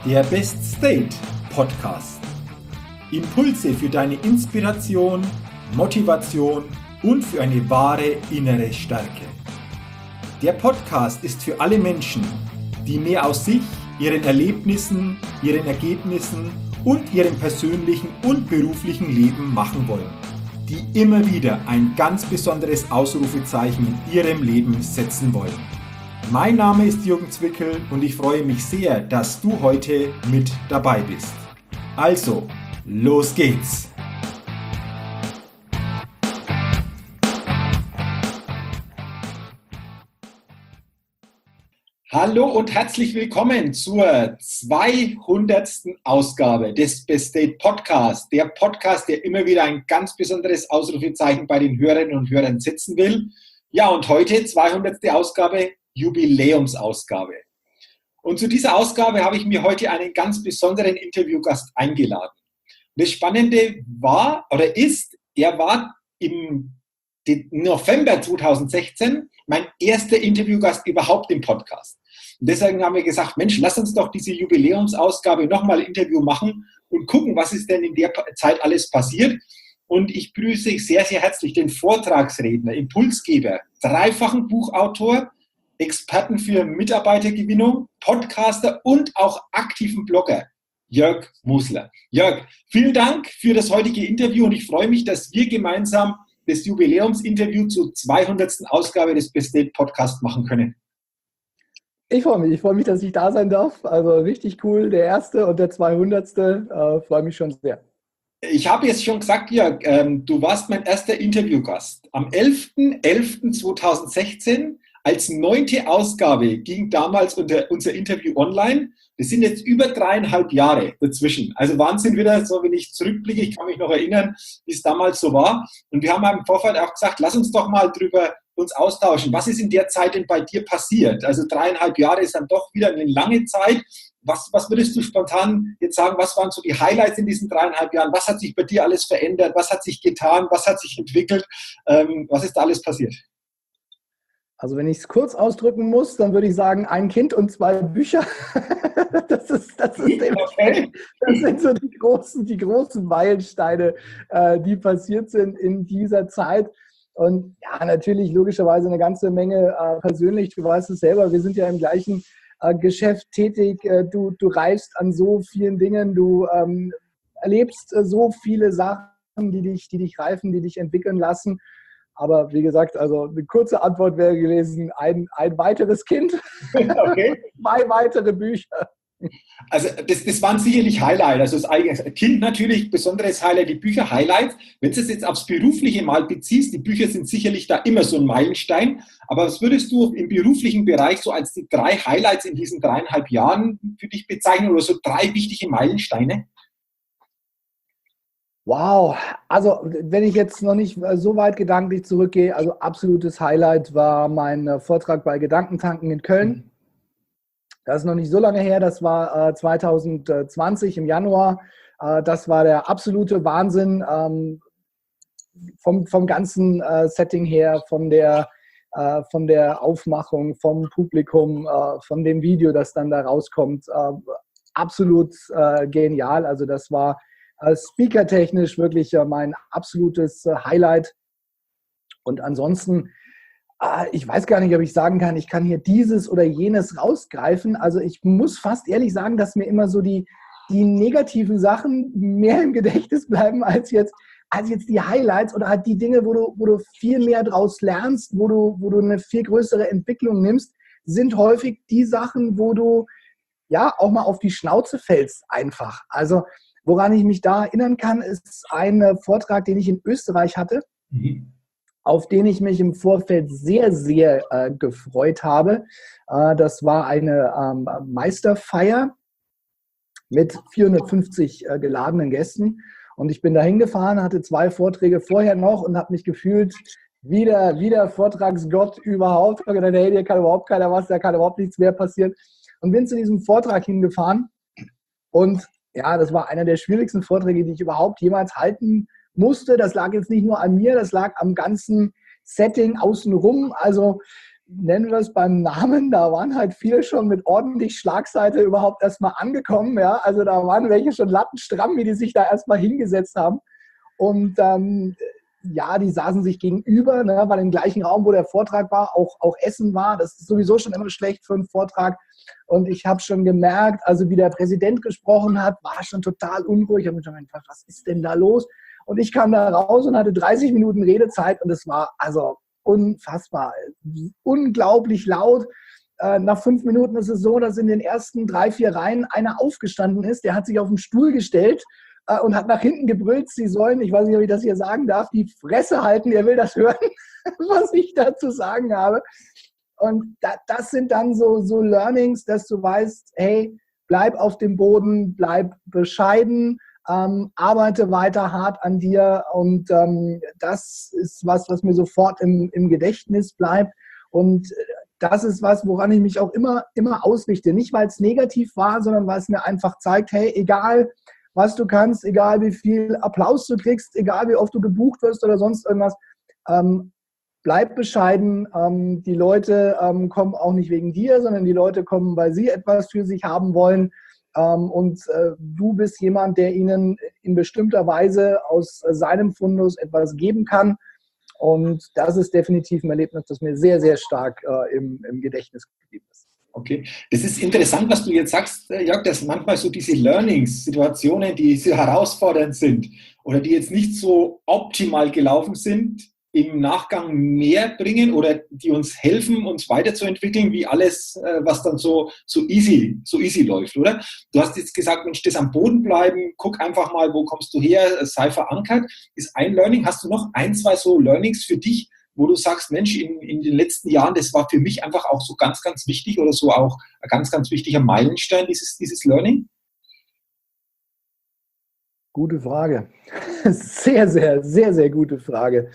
Der Best State Podcast. Impulse für deine Inspiration, Motivation und für eine wahre innere Stärke. Der Podcast ist für alle Menschen, die mehr aus sich, ihren Erlebnissen, ihren Ergebnissen und ihrem persönlichen und beruflichen Leben machen wollen, die immer wieder ein ganz besonderes Ausrufezeichen in ihrem Leben setzen wollen. Mein Name ist Jürgen Zwickel und ich freue mich sehr, dass du heute mit dabei bist. Also, los geht's! Hallo und herzlich willkommen zur 200. Ausgabe des Best State Podcast. Der Podcast, der immer wieder ein ganz besonderes Ausrufezeichen bei den Hörerinnen und Hörern setzen will. Ja, und heute 200. Ausgabe, Jubiläumsausgabe. Und zu dieser Ausgabe habe ich mir heute einen ganz besonderen Interviewgast eingeladen. Und das Spannende war oder ist, er war im November 2016 mein erster Interviewgast überhaupt im Podcast. Und deswegen haben wir gesagt, Mensch, lass uns doch diese Jubiläumsausgabe nochmal Interview machen und gucken, was ist denn in der Zeit alles passiert. Und ich begrüße sehr, sehr herzlich den Vortragsredner, Impulsgeber, dreifachen Buchautor, Experten für Mitarbeitergewinnung, Podcaster und auch aktiven Blogger, Jörg Musler. Jörg, vielen Dank für das heutige Interview und ich freue mich, dass wir gemeinsam das Jubiläumsinterview zur 200. Ausgabe des Best State Podcasts machen können. Ich freue mich, dass ich da sein darf. Also richtig cool, der erste und der 200. Freue mich schon sehr. Ich habe jetzt schon gesagt, Jörg, du warst mein erster Interviewgast. Am 11.11.2016 als 9. Ausgabe ging damals unser Interview online. Das sind jetzt über 3,5 Jahre dazwischen. Also Wahnsinn wieder, so wenn ich zurückblicke, ich kann mich noch erinnern, wie es damals so war. Und wir haben im Vorfeld auch gesagt, lass uns doch mal drüber uns austauschen. Was ist in der Zeit denn bei dir passiert? Also 3,5 Jahre ist dann doch wieder eine lange Zeit. Was würdest du spontan jetzt sagen, was waren so die Highlights in diesen 3,5 Jahren? Was hat sich bei dir alles verändert? Was hat sich getan? Was hat sich entwickelt? Was ist da alles passiert? Also wenn ich es kurz ausdrücken muss, dann würde ich sagen, ein Kind und 2 Bücher. Das sind so die großen Meilensteine, die passiert sind in dieser Zeit. Und ja, natürlich logischerweise eine ganze Menge persönlich. Du weißt es selber, wir sind ja im gleichen Geschäft tätig. Du reifst an so vielen Dingen, du erlebst so viele Sachen, die dich reifen, die dich entwickeln lassen. Aber wie gesagt, also eine kurze Antwort wäre gewesen, ein weiteres Kind, okay. 2 weitere Bücher. Also das waren sicherlich Highlights. Also das eigene Kind natürlich, besonderes Highlight, die Bücher Highlights. Wenn du es jetzt aufs Berufliche mal beziehst, die Bücher sind sicherlich da immer so ein Meilenstein. Aber was würdest du im beruflichen Bereich so als die 3 Highlights in diesen 3,5 Jahren für dich bezeichnen oder so 3 wichtige Meilensteine? Wow, also wenn ich jetzt noch nicht so weit gedanklich zurückgehe, also absolutes Highlight war mein Vortrag bei Gedankentanken in Köln. Das ist noch nicht so lange her, das war 2020 im Januar. Das war der absolute Wahnsinn vom ganzen Setting her, von der Aufmachung, vom Publikum, von dem Video, das dann da rauskommt. Absolut genial, also das war speakertechnisch wirklich mein absolutes Highlight. Und ansonsten, ich weiß gar nicht, ob ich sagen kann, ich kann hier dieses oder jenes rausgreifen. Also ich muss fast ehrlich sagen, dass mir immer so die negativen Sachen mehr im Gedächtnis bleiben als jetzt die Highlights oder halt die Dinge, wo du viel mehr draus lernst, wo du eine viel größere Entwicklung nimmst, sind häufig die Sachen, wo du ja auch mal auf die Schnauze fällst einfach. Also woran ich mich da erinnern kann, ist ein Vortrag, den ich in Österreich hatte, auf den ich mich im Vorfeld sehr, sehr gefreut habe. Das war eine Meisterfeier mit 450 geladenen Gästen. Und ich bin da hingefahren, hatte 2 Vorträge vorher noch und habe mich gefühlt wie der Vortragsgott überhaupt. Ich habe gedacht, hey, hier kann überhaupt keiner was, da kann überhaupt nichts mehr passieren. Und bin zu diesem Vortrag hingefahren und ja, das war einer der schwierigsten Vorträge, die ich überhaupt jemals halten musste. Das lag jetzt nicht nur an mir, das lag am ganzen Setting außenrum. Also nennen wir es beim Namen, da waren halt viele schon mit ordentlich Schlagseite überhaupt erstmal angekommen. Ja? Also da waren welche schon lattenstramm, wie die sich da erstmal hingesetzt haben. Und ja, die saßen sich gegenüber, ne, weil im gleichen Raum, wo der Vortrag war, auch Essen war. Das ist sowieso schon immer schlecht für einen Vortrag. Und ich habe schon gemerkt, also wie der Präsident gesprochen hat, war schon total unruhig. Ich habe mir schon gedacht, was ist denn da los? Und ich kam da raus und hatte 30 Minuten Redezeit und es war also unfassbar, unglaublich laut. Nach 5 Minuten ist es so, dass in den ersten 3, 4 Reihen einer aufgestanden ist, der hat sich auf den Stuhl gestellt und hat nach hinten gebrüllt, sie sollen, ich weiß nicht, ob ich das hier sagen darf, die Fresse halten, er will das hören, was ich da zu sagen habe. Und das sind dann so Learnings, dass du weißt, hey, bleib auf dem Boden, bleib bescheiden, arbeite weiter hart an dir und das ist was mir sofort im Gedächtnis bleibt und das ist was, woran ich mich auch immer ausrichte. Nicht, weil es negativ war, sondern weil es mir einfach zeigt, hey, egal was du kannst, egal wie viel Applaus du kriegst, egal wie oft du gebucht wirst oder sonst irgendwas, bleib bescheiden. Die Leute kommen auch nicht wegen dir, sondern die Leute kommen, weil sie etwas für sich haben wollen. Und du bist jemand, der ihnen in bestimmter Weise aus seinem Fundus etwas geben kann. Und das ist definitiv ein Erlebnis, das mir sehr, sehr stark im Gedächtnis geblieben ist. Okay, das ist interessant, was du jetzt sagst, Jörg, dass manchmal so diese Learnings, Situationen, die so herausfordernd sind oder die jetzt nicht so optimal gelaufen sind, im Nachgang mehr bringen oder die uns helfen, uns weiterzuentwickeln, wie alles, was dann so easy läuft, oder? Du hast jetzt gesagt, Mensch, das am Boden bleiben, guck einfach mal, wo kommst du her, sei verankert, ist ein Learning. Hast du noch 1, 2 so Learnings für dich, wo du sagst, Mensch, in den letzten Jahren, das war für mich einfach auch so ganz, ganz wichtig oder so auch ein ganz, ganz wichtiger Meilenstein, dieses Learning? Gute Frage. Sehr, sehr, sehr, sehr gute Frage.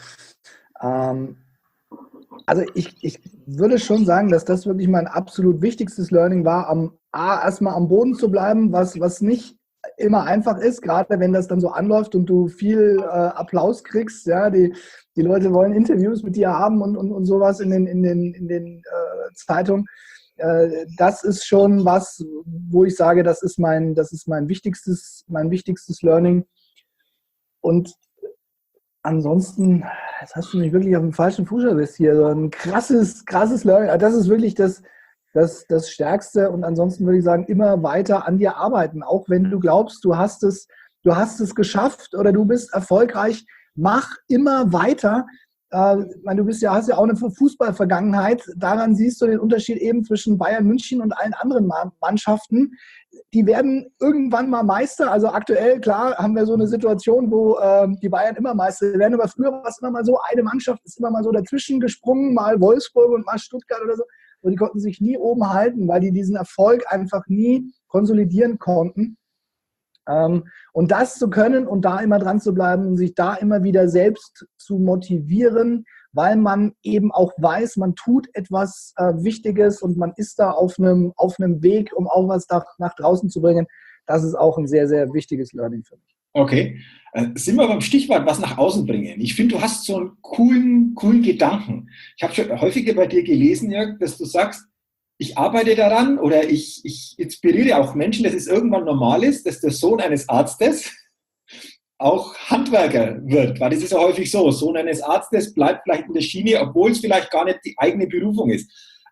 Also ich würde schon sagen, dass das wirklich mein absolut wichtigstes Learning war, erstmal am Boden zu bleiben, was nicht immer einfach ist, gerade wenn das dann so anläuft und du viel Applaus kriegst. Ja, die Leute wollen Interviews mit dir haben und sowas in den Zeitungen. Das ist schon was, wo ich sage, das ist mein wichtigstes Learning. Und ansonsten, jetzt hast du mich wirklich auf dem falschen Fuß erwischt hier. So ein krasses Learning. Das ist wirklich das Stärkste. Und ansonsten würde ich sagen, immer weiter an dir arbeiten. Auch wenn du glaubst, du hast es geschafft oder du bist erfolgreich, mach immer weiter. Du hast ja auch eine Fußballvergangenheit. Daran siehst du den Unterschied eben zwischen Bayern München und allen anderen Mannschaften. Die werden irgendwann mal Meister. Also aktuell, klar, haben wir so eine Situation, wo die Bayern immer Meister werden. Aber früher war es immer mal so, eine Mannschaft ist immer mal so dazwischen gesprungen, mal Wolfsburg und mal Stuttgart oder so. Und die konnten sich nie oben halten, weil die diesen Erfolg einfach nie konsolidieren konnten. Und das zu können und da immer dran zu bleiben und sich da immer wieder selbst zu motivieren, weil man eben auch weiß, man tut etwas Wichtiges und man ist da auf einem Weg, um auch was nach draußen zu bringen. Das ist auch ein sehr, sehr wichtiges Learning für mich. Okay, sind wir beim Stichwort, was nach außen bringen. Ich finde, du hast so einen coolen Gedanken. Ich habe schon häufiger bei dir gelesen, Jörg, dass du sagst, ich arbeite daran oder ich inspiriere auch Menschen, dass es irgendwann normal ist, dass der Sohn eines Arztes auch Handwerker wird. Weil das ist ja häufig so. Sohn eines Arztes bleibt vielleicht in der Schiene, obwohl es vielleicht gar nicht die eigene Berufung ist.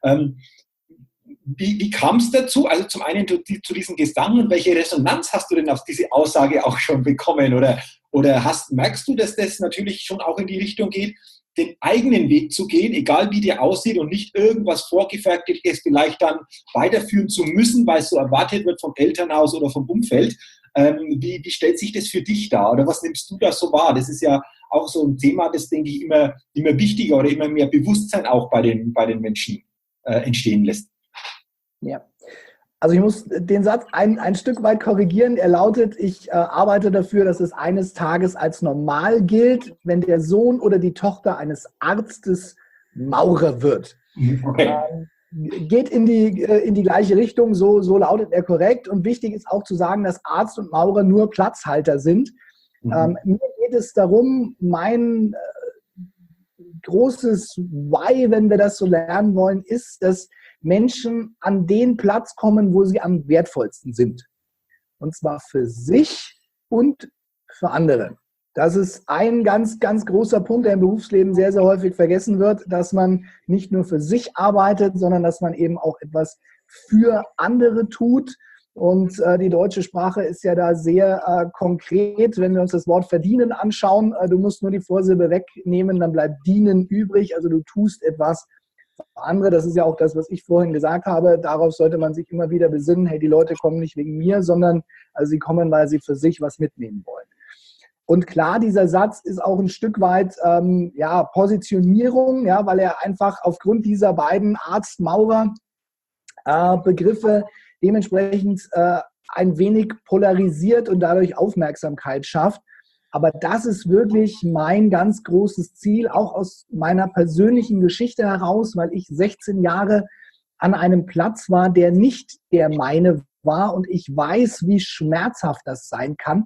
Wie kam es dazu? Also zum einen zu diesen Gedanken und welche Resonanz hast du denn auf diese Aussage auch schon bekommen? Oder merkst du, dass das natürlich schon auch in die Richtung geht, den eigenen Weg zu gehen, egal wie der aussieht und nicht irgendwas Vorgefertigtes vielleicht dann weiterführen zu müssen, weil es so erwartet wird vom Elternhaus oder vom Umfeld. Wie stellt sich das für dich dar oder was nimmst du da so wahr? Das ist ja auch so ein Thema, das, denke ich, immer wichtiger oder immer mehr Bewusstsein auch bei den Menschen entstehen lässt. Ja. Also ich muss den Satz ein Stück weit korrigieren. Er lautet, ich arbeite dafür, dass es eines Tages als normal gilt, wenn der Sohn oder die Tochter eines Arztes Maurer wird. Okay. Geht in die gleiche Richtung, so lautet er korrekt. Und wichtig ist auch zu sagen, dass Arzt und Maurer nur Platzhalter sind. Mir geht es darum, mein großes Why, wenn wir das so lernen wollen, ist, dass Menschen an den Platz kommen, wo sie am wertvollsten sind. Und zwar für sich und für andere. Das ist ein ganz, ganz großer Punkt, der im Berufsleben sehr, sehr häufig vergessen wird, dass man nicht nur für sich arbeitet, sondern dass man eben auch etwas für andere tut. Und die deutsche Sprache ist ja da sehr konkret. Wenn wir uns das Wort verdienen anschauen, du musst nur die Vorsilbe wegnehmen, dann bleibt dienen übrig. Also du tust etwas für andere. Das ist ja auch das, was ich vorhin gesagt habe. Darauf sollte man sich immer wieder besinnen. Hey, die Leute kommen nicht wegen mir, sondern also sie kommen, weil sie für sich was mitnehmen wollen. Und klar, dieser Satz ist auch ein Stück weit Positionierung, ja, weil er einfach aufgrund dieser beiden Arzt-Maurer-Begriffe dementsprechend ein wenig polarisiert und dadurch Aufmerksamkeit schafft. Aber das ist wirklich mein ganz großes Ziel, auch aus meiner persönlichen Geschichte heraus, weil ich 16 Jahre an einem Platz war, der nicht der meine war und ich weiß, wie schmerzhaft das sein kann.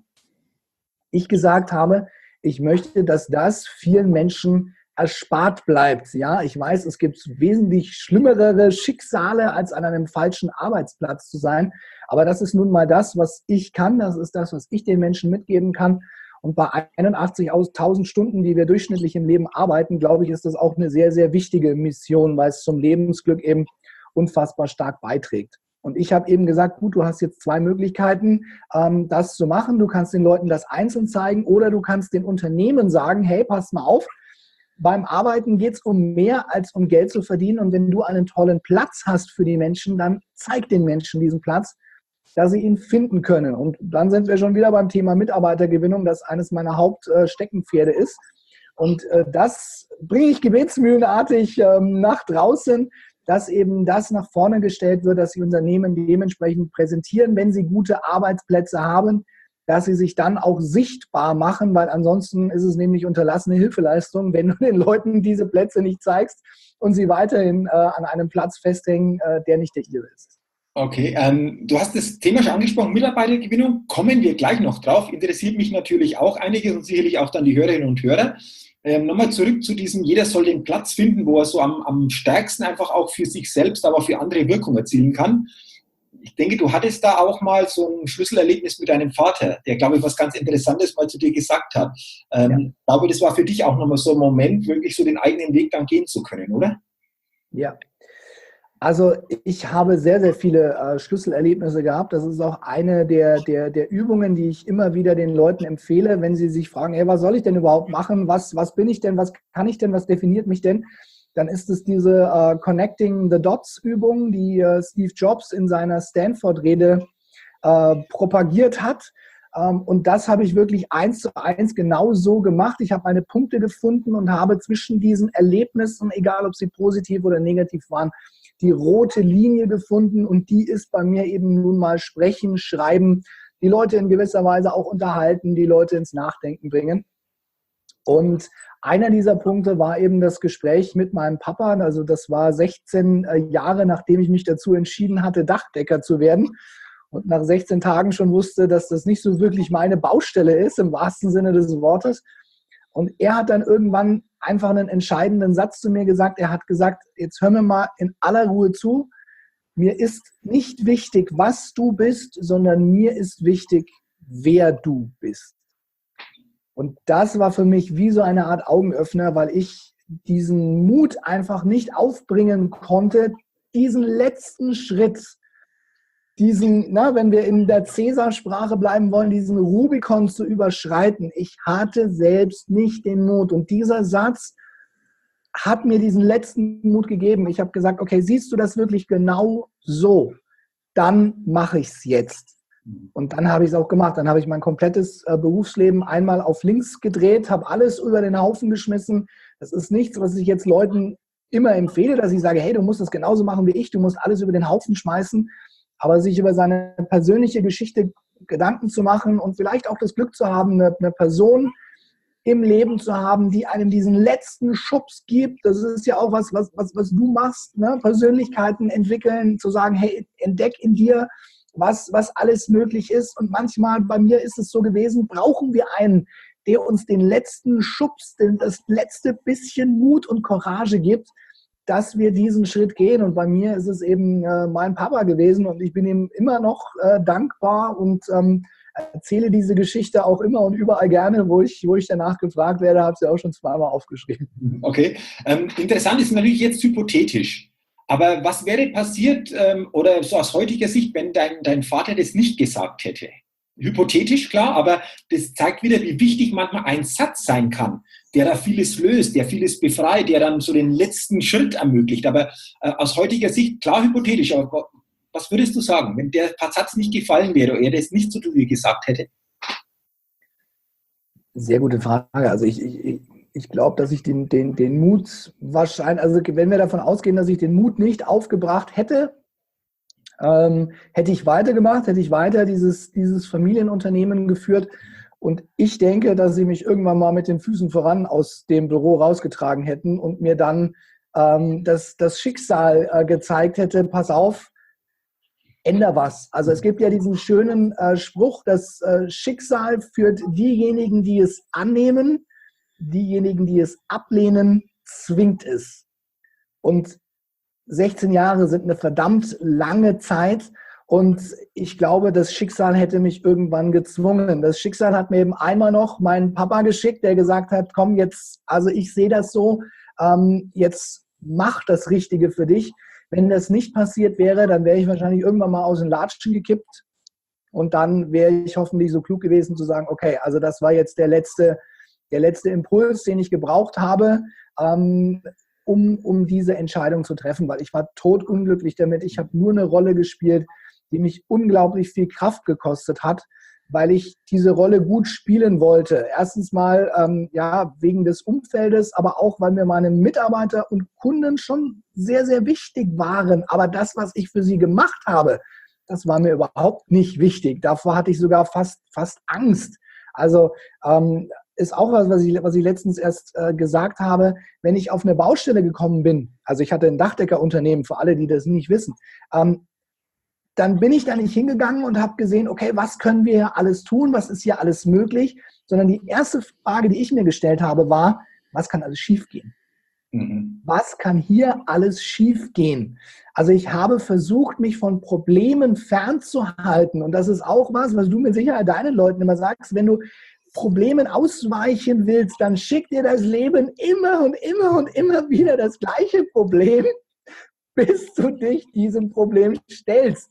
Ich gesagt habe, ich möchte, dass das vielen Menschen erspart bleibt. Ja, ich weiß, es gibt wesentlich schlimmere Schicksale, als an einem falschen Arbeitsplatz zu sein. Aber das ist nun mal das, was ich kann. Das ist das, was ich den Menschen mitgeben kann. Und bei 81.000 Stunden, die wir durchschnittlich im Leben arbeiten, glaube ich, ist das auch eine sehr, sehr wichtige Mission, weil es zum Lebensglück eben unfassbar stark beiträgt. Und ich habe eben gesagt, gut, du hast jetzt zwei Möglichkeiten, das zu machen. Du kannst den Leuten das einzeln zeigen oder du kannst den Unternehmen sagen, hey, pass mal auf, beim Arbeiten geht es um mehr als um Geld zu verdienen. Und wenn du einen tollen Platz hast für die Menschen, dann zeig den Menschen diesen Platz, dass sie ihn finden können. Und dann sind wir schon wieder beim Thema Mitarbeitergewinnung, das eines meiner Hauptsteckenpferde ist. Und das bringe ich gebetsmühlenartig nach draußen, dass eben das nach vorne gestellt wird, dass die Unternehmen dementsprechend präsentieren, wenn sie gute Arbeitsplätze haben, dass sie sich dann auch sichtbar machen, weil ansonsten ist es nämlich unterlassene Hilfeleistung, wenn du den Leuten diese Plätze nicht zeigst und sie weiterhin an einem Platz festhängen, der nicht der ihre ist. Okay, du hast das Thema schon angesprochen, Mitarbeitergewinnung, kommen wir gleich noch drauf, interessiert mich natürlich auch einiges und sicherlich auch dann die Hörerinnen und Hörer. Nochmal zurück zu diesem, jeder soll den Platz finden, wo er so am stärksten einfach auch für sich selbst, aber auch für andere Wirkung erzielen kann. Ich denke, du hattest da auch mal so ein Schlüsselerlebnis mit deinem Vater, der, glaube ich, was ganz Interessantes mal zu dir gesagt hat. Ich glaube, das war für dich auch nochmal so ein Moment, wirklich so den eigenen Weg dann gehen zu können, oder? Ja. Also ich habe sehr, sehr viele Schlüsselerlebnisse gehabt. Das ist auch eine der Übungen, die ich immer wieder den Leuten empfehle, wenn sie sich fragen, hey, was soll ich denn überhaupt machen? Was bin ich denn? Was kann ich denn? Was definiert mich denn? Dann ist es diese Connecting the Dots Übung, die Steve Jobs in seiner Stanford-Rede propagiert hat. Und das habe ich wirklich 1:1 genau so gemacht. Ich habe meine Punkte gefunden und habe zwischen diesen Erlebnissen, egal ob sie positiv oder negativ waren, die rote Linie gefunden und die ist bei mir eben nun mal sprechen, schreiben, die Leute in gewisser Weise auch unterhalten, die Leute ins Nachdenken bringen. Und einer dieser Punkte war eben das Gespräch mit meinem Papa. Also das war 16 Jahre, nachdem ich mich dazu entschieden hatte, Dachdecker zu werden. Und nach 16 Tagen schon wusste, dass das nicht so wirklich meine Baustelle ist, im wahrsten Sinne des Wortes. Und er hat dann irgendwann einfach einen entscheidenden Satz zu mir gesagt. Er hat gesagt, jetzt hör mir mal in aller Ruhe zu. Mir ist nicht wichtig, was du bist, sondern mir ist wichtig, wer du bist. Und das war für mich wie so eine Art Augenöffner, weil ich diesen Mut einfach nicht aufbringen konnte, diesen letzten Schritt, wenn wir in der Cäsar-Sprache bleiben wollen, diesen Rubikon zu überschreiten. Ich hatte selbst nicht den Mut. Und dieser Satz hat mir diesen letzten Mut gegeben. Ich habe gesagt, okay, siehst du das wirklich genau so? Dann mache ich es jetzt. Und dann habe ich es auch gemacht. Dann habe ich mein komplettes Berufsleben einmal auf links gedreht, habe alles über den Haufen geschmissen. Das ist nichts, was ich jetzt Leuten immer empfehle, dass ich sage, hey, du musst das genauso machen wie ich, du musst alles über den Haufen schmeißen. Aber sich über seine persönliche Geschichte Gedanken zu machen und vielleicht auch das Glück zu haben, eine Person im Leben zu haben, die einem diesen letzten Schubs gibt. Das ist ja auch was du machst, ne? Persönlichkeiten entwickeln, zu sagen, hey, entdeck in dir, was alles möglich ist. Und manchmal, bei mir ist es so gewesen, brauchen wir einen, der uns den letzten Schubs, das letzte bisschen Mut und Courage gibt, dass wir diesen Schritt gehen. Und bei mir ist es eben mein Papa gewesen und ich bin ihm immer noch dankbar und erzähle diese Geschichte auch immer und überall gerne, wo ich danach gefragt werde, habe sie auch schon zweimal aufgeschrieben. Okay. Interessant ist natürlich jetzt hypothetisch. Aber was wäre passiert, oder so aus heutiger Sicht, wenn dein Vater das nicht gesagt hätte? Hypothetisch, klar, aber das zeigt wieder, wie wichtig manchmal ein Satz sein kann, der da vieles löst, der vieles befreit, der dann so den letzten Schritt ermöglicht. Aber aus heutiger Sicht, klar hypothetisch, aber was würdest du sagen, wenn der Satz nicht gefallen wäre oder er das nicht zu dir gesagt hätte? Sehr gute Frage. Also ich glaube, dass ich den Mut wahrscheinlich, also wenn wir davon ausgehen, dass ich den Mut nicht aufgebracht hätte, hätte ich weitergemacht, hätte ich weiter dieses Familienunternehmen geführt. Und ich denke, dass sie mich irgendwann mal mit den Füßen voran aus dem Büro rausgetragen hätten und mir dann das Schicksal gezeigt hätte, pass auf, änder was. Also es gibt ja diesen schönen Spruch, das Schicksal führt diejenigen, die es annehmen, diejenigen, die es ablehnen, zwingt es. Und 16 Jahre sind eine verdammt lange Zeit und ich glaube, das Schicksal hätte mich irgendwann gezwungen. Das Schicksal hat mir eben einmal noch meinen Papa geschickt, der gesagt hat, komm jetzt, also ich sehe das so, jetzt mach das Richtige für dich. Wenn das nicht passiert wäre, dann wäre ich wahrscheinlich irgendwann mal aus den Latschen gekippt und dann wäre ich hoffentlich so klug gewesen zu sagen, okay, also das war jetzt der letzte Impuls, den ich gebraucht habe, um diese Entscheidung zu treffen, weil ich war totunglücklich damit. Ich habe nur eine Rolle gespielt, die mich unglaublich viel Kraft gekostet hat, weil ich diese Rolle gut spielen wollte. Erstens mal wegen des Umfeldes, aber auch, weil mir meine Mitarbeiter und Kunden schon sehr, sehr wichtig waren. Aber das, was ich für sie gemacht habe, das war mir überhaupt nicht wichtig. Davor hatte ich sogar fast Angst. Also ist auch was ich letztens erst gesagt habe, wenn ich auf eine Baustelle gekommen bin, also ich hatte ein Dachdeckerunternehmen, für alle, die das nicht wissen, dann bin ich da nicht hingegangen und habe gesehen, okay, was können wir hier alles tun, was ist hier alles möglich, sondern die erste Frage, die ich mir gestellt habe, war, was kann alles schiefgehen? Mhm. Was kann hier alles schiefgehen? Also ich habe versucht, mich von Problemen fernzuhalten und das ist auch was du mit Sicherheit deinen Leuten immer sagst, wenn du Problemen ausweichen willst, dann schickt dir das Leben immer und immer und immer wieder das gleiche Problem, bis du dich diesem Problem stellst.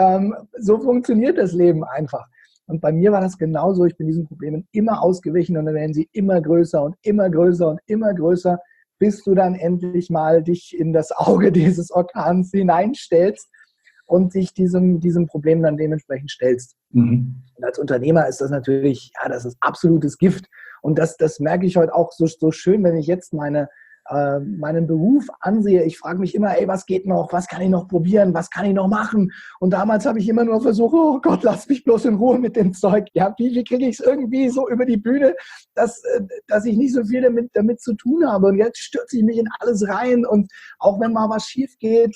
So funktioniert das Leben einfach. Und bei mir war das genauso. Ich bin diesen Problemen immer ausgewichen und dann werden sie immer größer und immer größer und immer größer, bis du dann endlich mal dich in das Auge dieses Orkans hineinstellst und dich diesem Problem dann dementsprechend stellst. Mhm. Und als Unternehmer ist das natürlich, ja, das ist absolutes Gift. Und das merke ich heute auch so schön, wenn ich jetzt meinen Beruf ansehe. Ich frage mich immer, was geht noch? Was kann ich noch probieren? Was kann ich noch machen? Und damals habe ich immer nur versucht, oh Gott, lass mich bloß in Ruhe mit dem Zeug. Ja, wie kriege ich es irgendwie so über die Bühne, dass ich nicht so viel damit zu tun habe? Und jetzt stürze ich mich in alles rein. Und auch wenn mal was schief geht,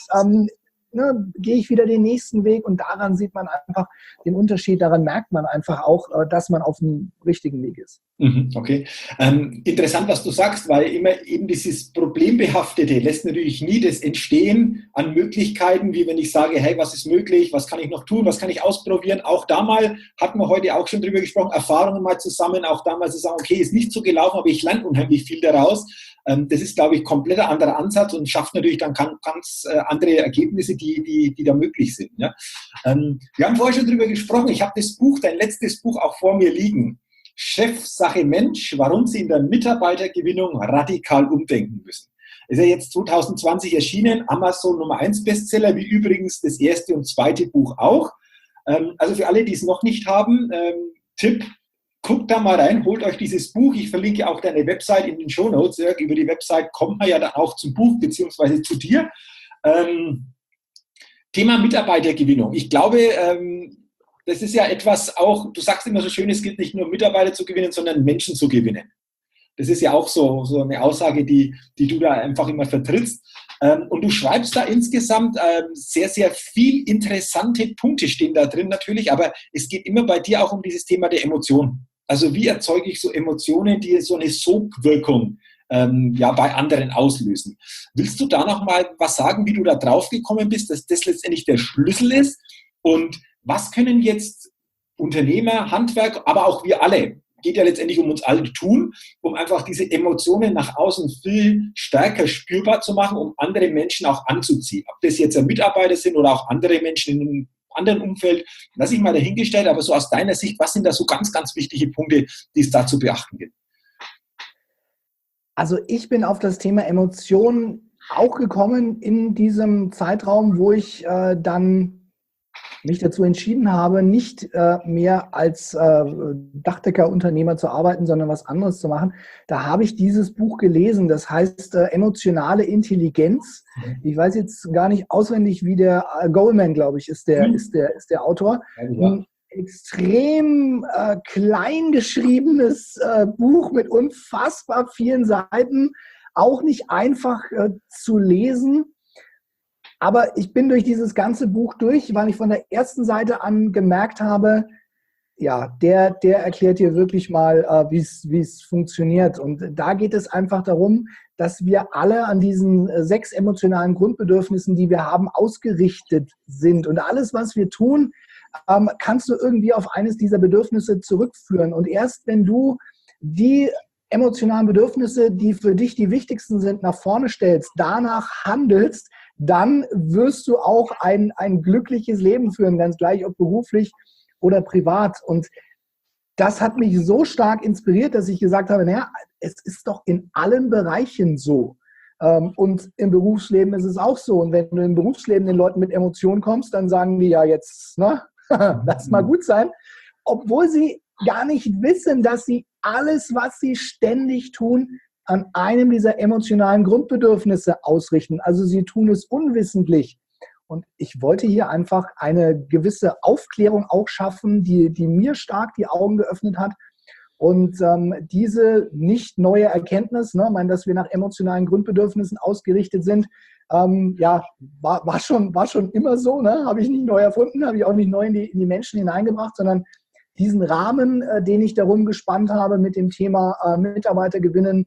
gehe ich wieder den nächsten Weg und daran sieht man einfach den Unterschied, daran merkt man einfach auch, dass man auf dem richtigen Weg ist. Okay. Interessant, was du sagst, weil immer eben dieses Problembehaftete lässt natürlich nie das Entstehen an Möglichkeiten, wie wenn ich sage, hey, was ist möglich, was kann ich noch tun, was kann ich ausprobieren. Auch da mal, hatten wir heute auch schon drüber gesprochen, Erfahrungen mal zusammen, auch da mal zu sagen, okay, ist nicht so gelaufen, aber ich lerne unheimlich viel daraus. Das ist, glaube ich, kompletter anderer Ansatz und schafft natürlich dann ganz andere Ergebnisse, die da möglich sind. Ja? Wir haben vorher schon drüber gesprochen, ich habe das Buch, dein letztes Buch auch vor mir liegen. Chef, Sache, Mensch, warum Sie in der Mitarbeitergewinnung radikal umdenken müssen. Ist ja jetzt 2020 erschienen, Amazon Nummer 1 Bestseller, wie übrigens das erste und zweite Buch auch. Also für alle, die es noch nicht haben, Tipp, guckt da mal rein, holt euch dieses Buch. Ich verlinke auch deine Website in den Shownotes. Ja, über die Website kommt man ja dann auch zum Buch, beziehungsweise zu dir. Thema Mitarbeitergewinnung. Ich glaube, das ist ja etwas auch, du sagst immer so schön, es gilt nicht nur Mitarbeiter zu gewinnen, sondern Menschen zu gewinnen. Das ist ja auch so eine Aussage, die du da einfach immer vertrittst. Und du schreibst da insgesamt sehr, sehr viel interessante Punkte stehen da drin natürlich, aber es geht immer bei dir auch um dieses Thema der Emotion. Also wie erzeuge ich so Emotionen, die so eine Sogwirkung bei anderen auslösen? Willst du da noch mal was sagen, wie du da drauf gekommen bist, dass das letztendlich der Schlüssel ist? Und was können jetzt Unternehmer, Handwerk, aber auch wir alle, geht ja letztendlich um uns alle tun, um einfach diese Emotionen nach außen viel stärker spürbar zu machen, um andere Menschen auch anzuziehen. Ob das jetzt Mitarbeiter sind oder auch andere Menschen in einem anderen Umfeld, lass ich mal dahingestellt, aber so aus deiner Sicht, was sind da so ganz, ganz wichtige Punkte, die es da zu beachten gibt? Also ich bin auf das Thema Emotionen auch gekommen in diesem Zeitraum, wo ich dann mich dazu entschieden habe, nicht mehr als Dachdeckerunternehmer zu arbeiten, sondern was anderes zu machen. Da habe ich dieses Buch gelesen, das heißt emotionale Intelligenz. Ich weiß jetzt gar nicht auswendig, wie der Goleman, glaube ich, ist der Autor. Ja. Ein extrem klein geschriebenes Buch mit unfassbar vielen Seiten, auch nicht einfach zu lesen. Aber ich bin durch dieses ganze Buch durch, weil ich von der ersten Seite an gemerkt habe, ja, der erklärt dir wirklich mal, wie es funktioniert. Und da geht es einfach darum, dass wir alle an diesen 6 emotionalen Grundbedürfnissen, die wir haben, ausgerichtet sind. Und alles, was wir tun, kannst du irgendwie auf eines dieser Bedürfnisse zurückführen. Und erst wenn du die emotionalen Bedürfnisse, die für dich die wichtigsten sind, nach vorne stellst, danach handelst, dann wirst du auch ein glückliches Leben führen, ganz gleich ob beruflich oder privat. Und das hat mich so stark inspiriert, dass ich gesagt habe, naja, es ist doch in allen Bereichen so. Und im Berufsleben ist es auch so. Und wenn du im Berufsleben den Leuten mit Emotionen kommst, dann sagen die ja jetzt, ne, lass mal gut sein. Obwohl sie gar nicht wissen, dass sie alles, was sie ständig tun, an einem dieser emotionalen Grundbedürfnisse ausrichten. Also sie tun es unwissentlich. Und ich wollte hier einfach eine gewisse Aufklärung auch schaffen, die mir stark die Augen geöffnet hat. Und diese nicht neue Erkenntnis, ne, dass wir nach emotionalen Grundbedürfnissen ausgerichtet sind, war schon immer so. Ne? Habe ich nicht neu erfunden, habe ich auch nicht neu in die Menschen hineingebracht, sondern diesen Rahmen, den ich darum gespannt habe mit dem Thema Mitarbeiter gewinnen,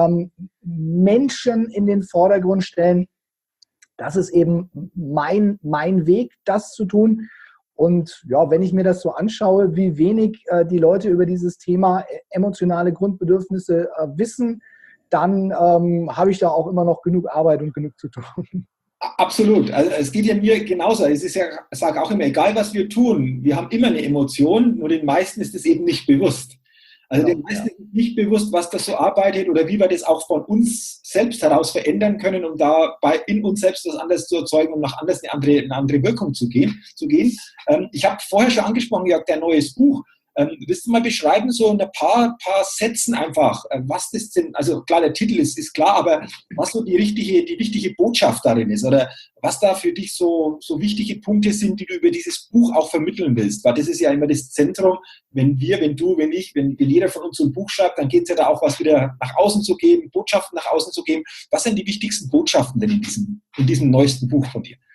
Menschen in den Vordergrund stellen. Das ist eben mein Weg, das zu tun. Und ja, wenn ich mir das so anschaue, wie wenig die Leute über dieses Thema emotionale Grundbedürfnisse wissen, dann habe ich da auch immer noch genug Arbeit und genug zu tun. Absolut. Also es geht ja mir genauso. Es ist ja, ich sage auch immer, egal was wir tun, wir haben immer eine Emotion, nur den meisten ist es eben nicht bewusst. Also den meisten ist nicht bewusst, was das so arbeitet oder wie wir das auch von uns selbst heraus verändern können, um dabei in uns selbst was anderes zu erzeugen, um nach anders eine andere Wirkung zu gehen. Ich habe vorher schon angesprochen, Jörg, dein neues Buch. Willst du mal beschreiben, so in ein paar Sätzen einfach, was das sind? Also klar, der Titel ist klar, aber was so die wichtige Botschaft darin ist oder was da für dich so wichtige Punkte sind, die du über dieses Buch auch vermitteln willst. Weil das ist ja immer das Zentrum, wenn du, wenn ich, wenn jeder von uns so ein Buch schreibt, dann geht es ja da auch was wieder nach außen zu geben, Botschaften nach außen zu geben. Was sind die wichtigsten Botschaften denn in diesem neuesten Buch von dir?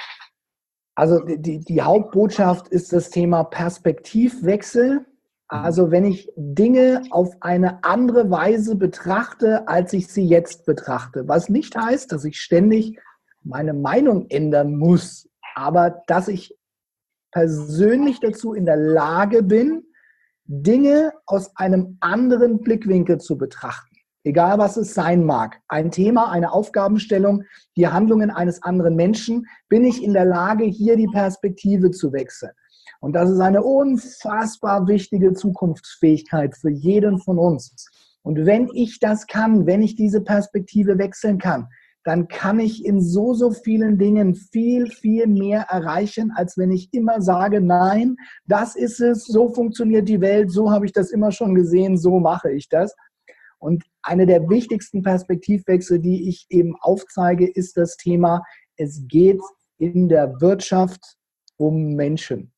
Also die Hauptbotschaft ist das Thema Perspektivwechsel. Also wenn ich Dinge auf eine andere Weise betrachte, als ich sie jetzt betrachte. Was nicht heißt, dass ich ständig meine Meinung ändern muss, aber dass ich persönlich dazu in der Lage bin, Dinge aus einem anderen Blickwinkel zu betrachten. Egal, was es sein mag. Ein Thema, eine Aufgabenstellung, die Handlungen eines anderen Menschen, bin ich in der Lage, hier die Perspektive zu wechseln. Und das ist eine unfassbar wichtige Zukunftsfähigkeit für jeden von uns. Und wenn ich das kann, wenn ich diese Perspektive wechseln kann, dann kann ich in so vielen Dingen viel, viel mehr erreichen, als wenn ich immer sage, nein, das ist es, so funktioniert die Welt, so habe ich das immer schon gesehen, so mache ich das. Und eine der wichtigsten Perspektivwechsel, die ich eben aufzeige, ist das Thema, es geht in der Wirtschaft um Menschen.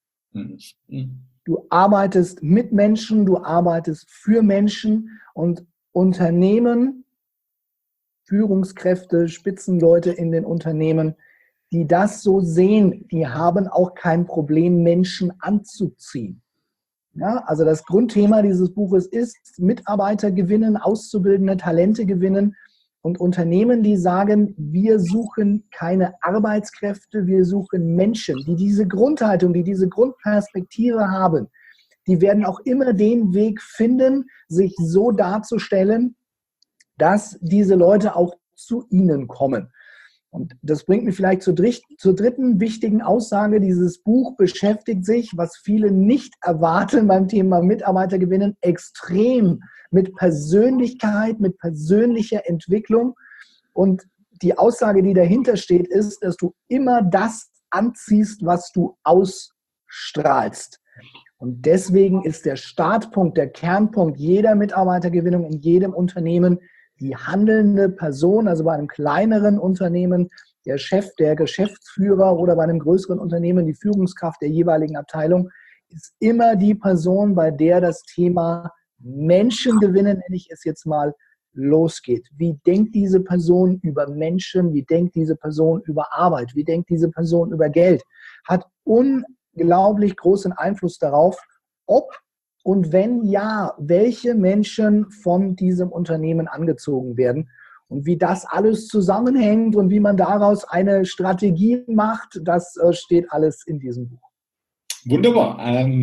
Du arbeitest mit Menschen, du arbeitest für Menschen und Unternehmen, Führungskräfte, Spitzenleute in den Unternehmen, die das so sehen, die haben auch kein Problem, Menschen anzuziehen. Ja, also das Grundthema dieses Buches ist Mitarbeiter gewinnen, Auszubildende, Talente gewinnen und Unternehmen, die sagen, wir suchen keine Arbeitskräfte, wir suchen Menschen, die diese Grundhaltung, die diese Grundperspektive haben. Die werden auch immer den Weg finden, sich so darzustellen, dass diese Leute auch zu ihnen kommen. Und das bringt mich vielleicht zur dritten wichtigen Aussage. Dieses Buch beschäftigt sich, was viele nicht erwarten beim Thema Mitarbeiter gewinnen, extrem mit Persönlichkeit, mit persönlicher Entwicklung. Und die Aussage, die dahinter steht, ist, dass du immer das anziehst, was du ausstrahlst. Und deswegen ist der Startpunkt, der Kernpunkt jeder Mitarbeitergewinnung in jedem Unternehmen die handelnde Person, also bei einem kleineren Unternehmen der Chef, der Geschäftsführer oder bei einem größeren Unternehmen die Führungskraft der jeweiligen Abteilung, ist immer die Person, bei der das Thema Menschen gewinnen, nenne ich es jetzt mal, losgeht. Wie denkt diese Person über Menschen? Wie denkt diese Person über Arbeit? Wie denkt diese Person über Geld? Hat unglaublich großen Einfluss darauf, ob und wenn ja, welche Menschen von diesem Unternehmen angezogen werden und wie das alles zusammenhängt und wie man daraus eine Strategie macht, das steht alles in diesem Buch. Wunderbar.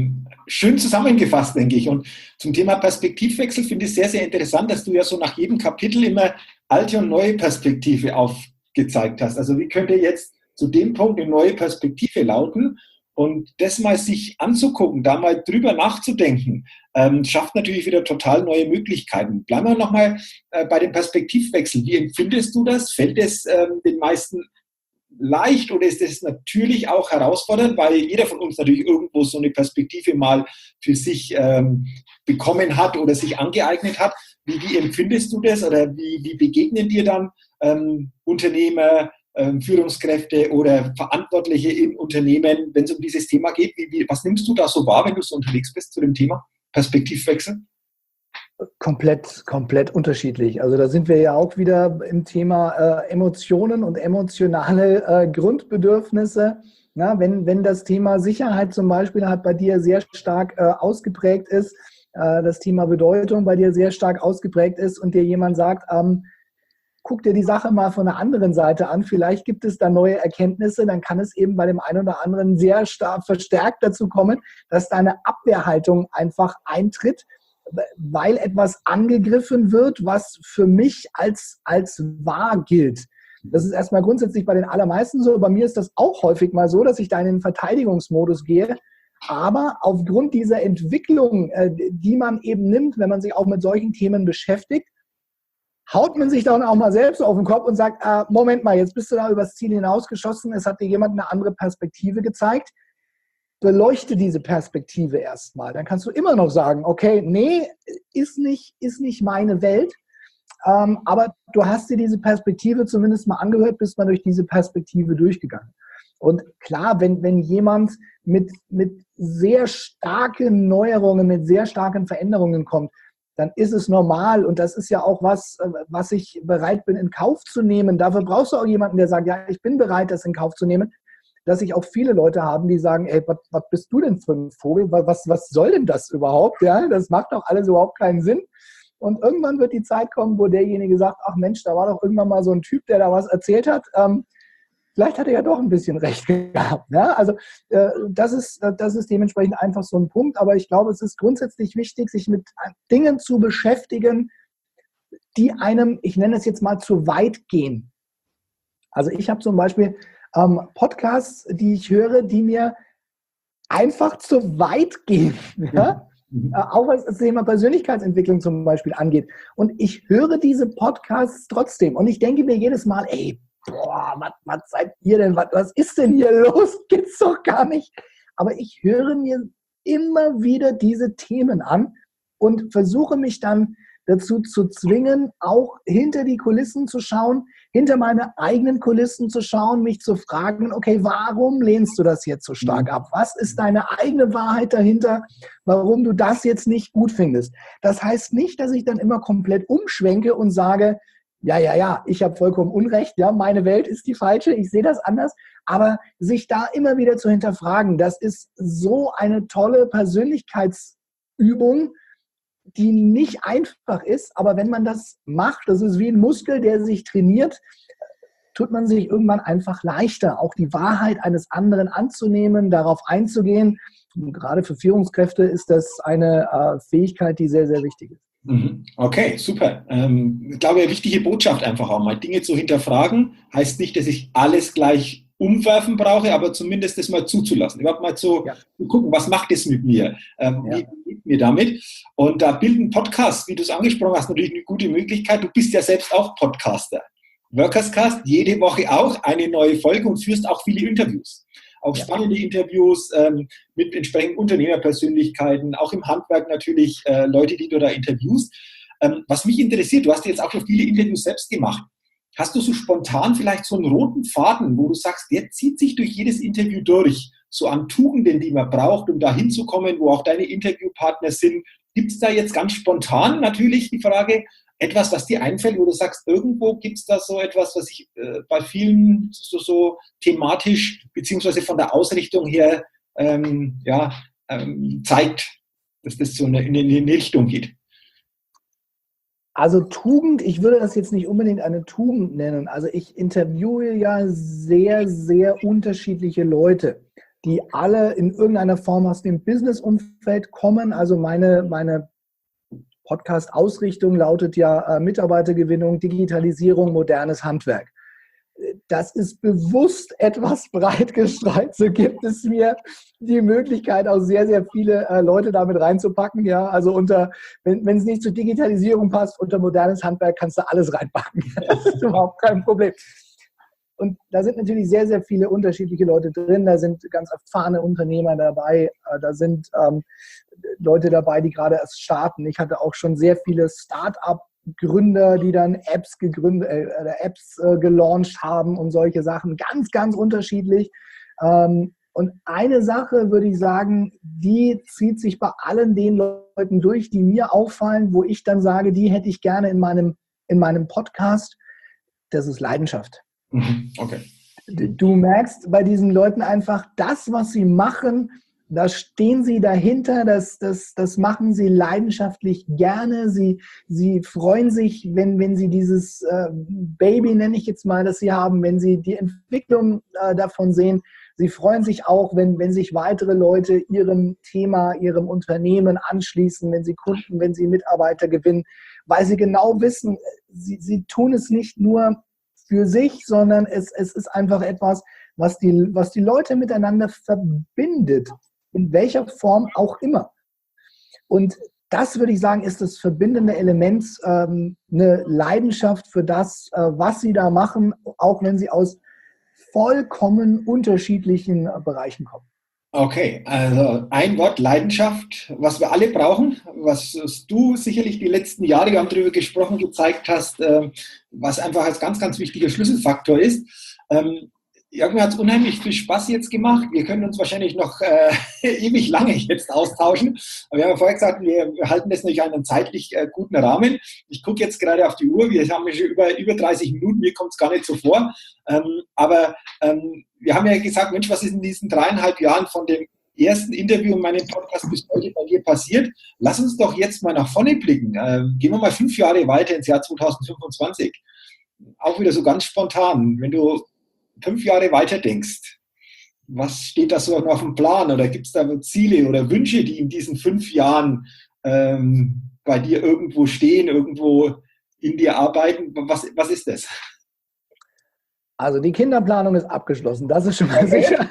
Schön zusammengefasst, denke ich. Und zum Thema Perspektivwechsel finde ich sehr, sehr interessant, dass du ja so nach jedem Kapitel immer alte und neue Perspektive aufgezeigt hast. Also wie könnte jetzt zu dem Punkt eine neue Perspektive lauten? Und das mal sich anzugucken, da mal drüber nachzudenken, schafft natürlich wieder total neue Möglichkeiten. Bleiben wir nochmal bei dem Perspektivwechsel. Wie empfindest du das? Fällt es den meisten leicht oder ist es natürlich auch herausfordernd, weil jeder von uns natürlich irgendwo so eine Perspektive mal für sich bekommen hat oder sich angeeignet hat? Wie empfindest du das oder wie begegnen dir dann Unternehmer, Führungskräfte oder Verantwortliche in Unternehmen, wenn es um dieses Thema geht? Was nimmst du da so wahr, wenn du so unterwegs bist zu dem Thema Perspektivwechsel? Komplett unterschiedlich. Also da sind wir ja auch wieder im Thema Emotionen und emotionale Grundbedürfnisse. Na, wenn das Thema Sicherheit zum Beispiel halt bei dir sehr stark ausgeprägt ist, das Thema Bedeutung bei dir sehr stark ausgeprägt ist und dir jemand sagt, guck dir die Sache mal von der anderen Seite an, vielleicht gibt es da neue Erkenntnisse, dann kann es eben bei dem einen oder anderen sehr stark verstärkt dazu kommen, dass deine Abwehrhaltung einfach eintritt, weil etwas angegriffen wird, was für mich als wahr gilt. Das ist erstmal grundsätzlich bei den allermeisten so. Bei mir ist das auch häufig mal so, dass ich da in den Verteidigungsmodus gehe. Aber aufgrund dieser Entwicklung, die man eben nimmt, wenn man sich auch mit solchen Themen beschäftigt, haut man sich dann auch mal selbst auf den Kopf und sagt, Moment mal, jetzt bist du da übers Ziel hinausgeschossen, es hat dir jemand eine andere Perspektive gezeigt. Beleuchte diese Perspektive erstmal. Dann kannst du immer noch sagen, okay, nee, ist nicht meine Welt, aber du hast dir diese Perspektive zumindest mal angehört, bist mal durch diese Perspektive durchgegangen. Und klar, wenn jemand mit sehr starken Neuerungen, mit sehr starken Veränderungen kommt, dann ist es normal und das ist ja auch was ich bereit bin, in Kauf zu nehmen. Dafür brauchst du auch jemanden, der sagt, ja, ich bin bereit, das in Kauf zu nehmen, dass sich auch viele Leute haben, die sagen, ey, was bist du denn für ein Vogel? Was soll denn das überhaupt? Ja, das macht doch alles überhaupt keinen Sinn. Und irgendwann wird die Zeit kommen, wo derjenige sagt, ach Mensch, da war doch irgendwann mal so ein Typ, der da was erzählt hat. Vielleicht hat er ja doch ein bisschen recht gehabt. Ja? Also das ist dementsprechend einfach so ein Punkt. Aber ich glaube, es ist grundsätzlich wichtig, sich mit Dingen zu beschäftigen, die einem, ich nenne es jetzt mal, zu weit gehen. Also ich habe zum Beispiel Podcasts, die ich höre, die mir einfach zu weit gehen. Ja? Auch was das Thema Persönlichkeitsentwicklung zum Beispiel angeht. Und ich höre diese Podcasts trotzdem. Und ich denke mir jedes Mal, ey, boah, was seid ihr denn? Was ist denn hier los? Gibt's doch gar nicht. Aber ich höre mir immer wieder diese Themen an und versuche mich dann dazu zu zwingen, auch hinter die Kulissen zu schauen, hinter meine eigenen Kulissen zu schauen, mich zu fragen, okay, warum lehnst du das jetzt so stark ab? Was ist deine eigene Wahrheit dahinter, warum du das jetzt nicht gut findest? Das heißt nicht, dass ich dann immer komplett umschwenke und sage, ja, ich habe vollkommen Unrecht, ja, meine Welt ist die falsche, ich sehe das anders, aber sich da immer wieder zu hinterfragen, das ist so eine tolle Persönlichkeitsentwicklung Übung, die nicht einfach ist, aber wenn man das macht, das ist wie ein Muskel, der sich trainiert, tut man sich irgendwann einfach leichter, auch die Wahrheit eines anderen anzunehmen, darauf einzugehen. Und gerade für Führungskräfte ist das eine Fähigkeit, die sehr, sehr wichtig ist. Okay, super. Ich glaube, eine wichtige Botschaft einfach auch mal. Dinge zu hinterfragen heißt nicht, dass ich alles gleich umwerfen brauche, aber zumindest das mal zuzulassen. Überhaupt mal zu gucken, was macht es mit mir? Wie geht mir damit? Und da bilden Podcasts, wie du es angesprochen hast, natürlich eine gute Möglichkeit. Du bist ja selbst auch Podcaster. Workerscast, jede Woche auch eine neue Folge und führst auch viele Interviews. Auch spannende Interviews mit entsprechenden Unternehmerpersönlichkeiten, auch im Handwerk natürlich Leute, die du da interviewst. Was mich interessiert, du hast jetzt auch schon viele Interviews selbst gemacht. Hast du so spontan vielleicht so einen roten Faden, wo du sagst, der zieht sich durch jedes Interview durch, so an Tugenden, die man braucht, um da hinzukommen, wo auch deine Interviewpartner sind? Gibt es da jetzt ganz spontan natürlich die Frage, etwas, was dir einfällt, wo du sagst, irgendwo gibt es da so etwas, was sich bei vielen so thematisch beziehungsweise von der Ausrichtung her zeigt, dass das so in eine Richtung geht? Also Tugend, ich würde das jetzt nicht unbedingt eine Tugend nennen. Also ich interviewe ja sehr, sehr unterschiedliche Leute, die alle in irgendeiner Form aus dem Business-Umfeld kommen. Also meine Podcast-Ausrichtung lautet ja Mitarbeitergewinnung, Digitalisierung, modernes Handwerk. Das ist bewusst etwas breit gestreut. So gibt es mir die Möglichkeit, auch sehr, sehr viele Leute damit reinzupacken. Ja, also wenn es nicht zur Digitalisierung passt, unter modernes Handwerk kannst du alles reinpacken. Das ist überhaupt kein Problem. Und da sind natürlich sehr, sehr viele unterschiedliche Leute drin. Da sind ganz erfahrene Unternehmer dabei. Da sind Leute dabei, die gerade erst starten. Ich hatte auch schon sehr viele Start-up-Gründer, die dann Apps gelauncht haben und solche Sachen. Ganz, ganz unterschiedlich. Und eine Sache würde ich sagen, die zieht sich bei allen den Leuten durch, die mir auffallen, wo ich dann sage, die hätte ich gerne in meinem Podcast. Das ist Leidenschaft. Okay. Du merkst bei diesen Leuten einfach, das, was sie machen, da stehen sie dahinter, das machen sie leidenschaftlich gerne. Sie freuen sich, wenn sie dieses Baby, nenne ich jetzt mal, das sie haben, wenn sie die Entwicklung davon sehen. Sie freuen sich auch, wenn sich weitere Leute ihrem Thema, ihrem Unternehmen anschließen, wenn sie Kunden, wenn sie Mitarbeiter gewinnen, weil sie genau wissen, sie tun es nicht nur für sich, sondern es ist einfach etwas, was die Leute miteinander verbindet, in welcher Form auch immer. Und das, würde ich sagen, ist das verbindende Element, eine Leidenschaft für das, was sie da machen, auch wenn sie aus vollkommen unterschiedlichen Bereichen kommen. Okay, also ein Wort, Leidenschaft, was wir alle brauchen, was du sicherlich die letzten Jahre, wir haben darüber gesprochen, gezeigt hast, was einfach als ganz, ganz wichtiger Schlüsselfaktor ist. Irgendwie hat es unheimlich viel Spaß jetzt gemacht. Wir können uns wahrscheinlich noch ewig lange jetzt austauschen. Aber wir haben ja vorher gesagt, wir halten das natürlich an einen zeitlich guten Rahmen. Ich gucke jetzt gerade auf die Uhr. Wir haben schon über 30 Minuten. Mir kommt es gar nicht so vor. Aber wir haben ja gesagt, Mensch, was ist in diesen 3,5 Jahren von dem ersten Interview in meinem Podcast bis heute bei dir passiert? Lass uns doch jetzt mal nach vorne blicken. Gehen wir mal 5 Jahre weiter ins Jahr 2025. Auch wieder so ganz spontan. Wenn du 5 Jahre weiter denkst, was steht da so noch auf dem Plan? Oder gibt es da Ziele oder Wünsche, die in diesen 5 Jahren bei dir irgendwo stehen, irgendwo in dir arbeiten? Was ist das? Also die Kinderplanung ist abgeschlossen, das ist schon mal sicher.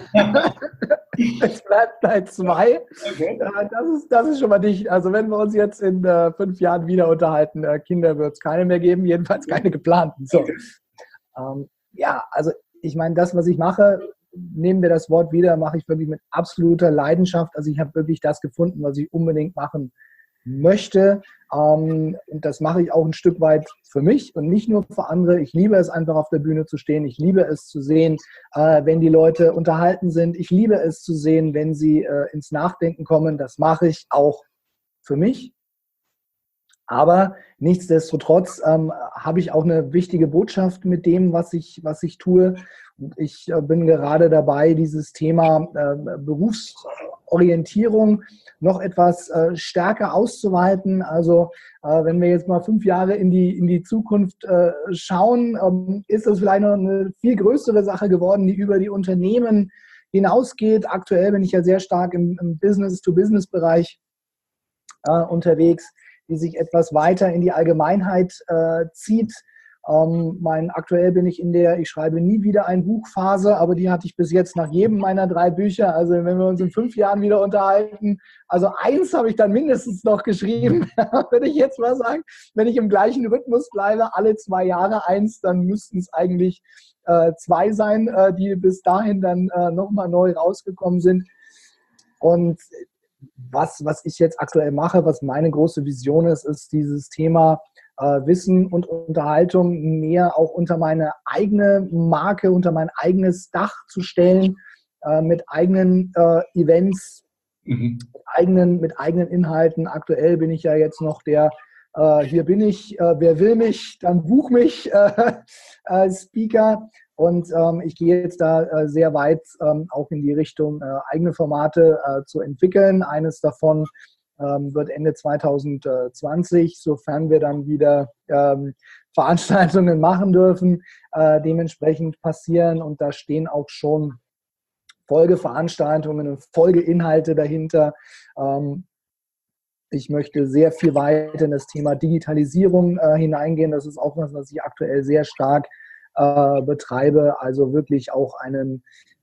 Es bleibt bei 2. Okay. Das ist schon mal nicht. Also wenn wir uns jetzt in 5 Jahren wieder unterhalten, Kinder wird es keine mehr geben, jedenfalls keine geplanten. So. Also ich meine, das, was ich mache, nehmen wir das Wort wieder, mache ich wirklich mit absoluter Leidenschaft. Also ich habe wirklich das gefunden, was ich unbedingt machen möchte. Und das mache ich auch ein Stück weit für mich und nicht nur für andere. Ich liebe es einfach auf der Bühne zu stehen. Ich liebe es zu sehen, wenn die Leute unterhalten sind. Ich liebe es zu sehen, wenn sie ins Nachdenken kommen. Das mache ich auch für mich. Aber nichtsdestotrotz habe ich auch eine wichtige Botschaft mit dem, was ich tue. Und ich bin gerade dabei, dieses Thema Orientierung noch etwas stärker auszuweiten. Also wenn wir jetzt mal 5 Jahre in die Zukunft schauen, ist das vielleicht noch eine viel größere Sache geworden, die über die Unternehmen hinausgeht. Aktuell bin ich ja sehr stark im Business-to-Business-Bereich unterwegs, die sich etwas weiter in die Allgemeinheit zieht. Aktuell bin ich ich schreibe nie wieder ein Buchphase, aber die hatte ich bis jetzt nach jedem meiner 3 Bücher. Also wenn wir uns in 5 Jahren wieder unterhalten, also 1 habe ich dann mindestens noch geschrieben, würde ich jetzt mal sagen. Wenn ich im gleichen Rhythmus bleibe, alle 2 Jahre 1, dann müssten es eigentlich 2 sein, die bis dahin dann nochmal neu rausgekommen sind. Und was ich jetzt aktuell mache, was meine große Vision ist dieses Thema Wissen und Unterhaltung mehr auch unter meine eigene Marke, unter mein eigenes Dach zu stellen, mit eigenen Events, mit eigenen Inhalten. Aktuell bin ich ja jetzt noch der hier bin ich, wer will mich, dann buch mich Speaker. Und ich gehe jetzt da sehr weit auch in die Richtung, eigene Formate zu entwickeln. Eines davon wird Ende 2020, sofern wir dann wieder Veranstaltungen machen dürfen, dementsprechend passieren. Und da stehen auch schon Folgeveranstaltungen und Folgeinhalte dahinter. Ich möchte sehr viel weiter in das Thema Digitalisierung hineingehen. Das ist auch was ich aktuell sehr stark betreibe. Also wirklich auch einen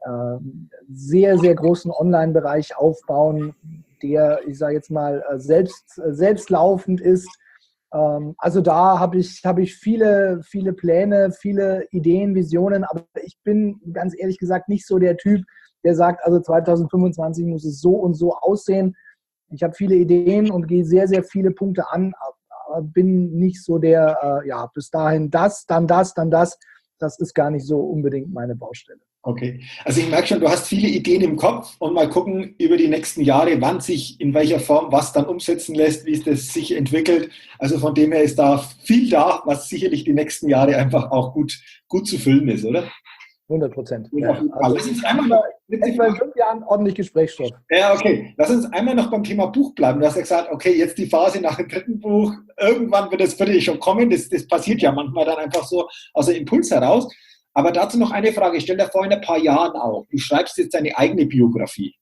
sehr, sehr großen Online-Bereich aufbauen, der, ich sage jetzt mal, selbstlaufend ist. Also da habe ich viele, viele Pläne, viele Ideen, Visionen, aber ich bin ganz ehrlich gesagt nicht so der Typ, der sagt, also 2025 muss es so und so aussehen. Ich habe viele Ideen und gehe sehr, sehr viele Punkte an, aber bin nicht so der, bis dahin das, dann das, dann das. Das ist gar nicht so unbedingt meine Baustelle. Okay, also ich merke schon, du hast viele Ideen im Kopf und mal gucken über die nächsten Jahre, wann sich in welcher Form was dann umsetzen lässt, wie es das sich entwickelt. Also von dem her ist da viel da, was sicherlich die nächsten Jahre einfach auch gut zu füllen ist, oder? 100%. Ja. Also lass uns einmal noch in 5 Jahren ordentlich Gesprächsstoff. Ja, okay. Lass uns einmal noch beim Thema Buch bleiben. Du hast ja gesagt, okay, jetzt die Phase nach dem 3. Buch, irgendwann wird es schon kommen. Das passiert ja manchmal dann einfach so aus dem Impuls heraus. Aber dazu noch eine Frage. Ich stelle dir vor, in ein paar Jahren auch. Du schreibst jetzt deine eigene Biografie.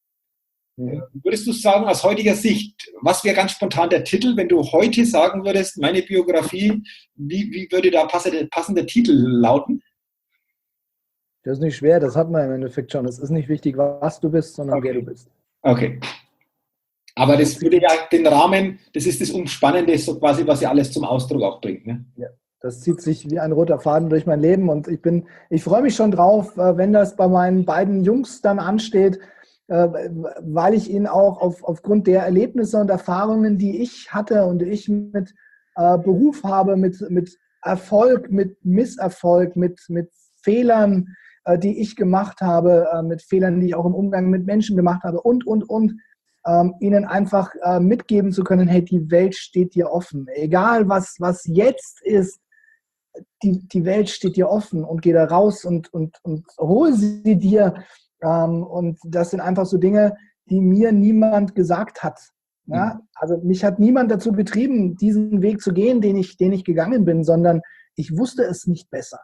Würdest du sagen, aus heutiger Sicht, was wäre ganz spontan der Titel, wenn du heute sagen würdest, meine Biografie, wie würde da passender Titel lauten? Das ist nicht schwer, das hat man im Endeffekt schon. Es ist nicht wichtig, was du bist, sondern wer du bist. Okay. Aber das würde ja den Rahmen, das ist das Umspannende, so quasi, was ja alles zum Ausdruck auch bringt. Ne? Ja, das zieht sich wie ein roter Faden durch mein Leben und ich freue mich schon drauf, wenn das bei meinen beiden Jungs dann ansteht, weil ich ihnen auch aufgrund der Erlebnisse und Erfahrungen, die ich hatte und ich mit Beruf habe, mit Erfolg, mit Misserfolg, mit Fehlern, die ich gemacht habe, mit Fehlern, die ich auch im Umgang mit Menschen gemacht habe und ihnen einfach mitgeben zu können, hey, die Welt steht dir offen. Egal, was jetzt ist, die Welt steht dir offen und geh da raus und hol sie dir. Und das sind einfach so Dinge, die mir niemand gesagt hat. Ja? Also mich hat niemand dazu betrieben, diesen Weg zu gehen, den ich gegangen bin, sondern ich wusste es nicht besser.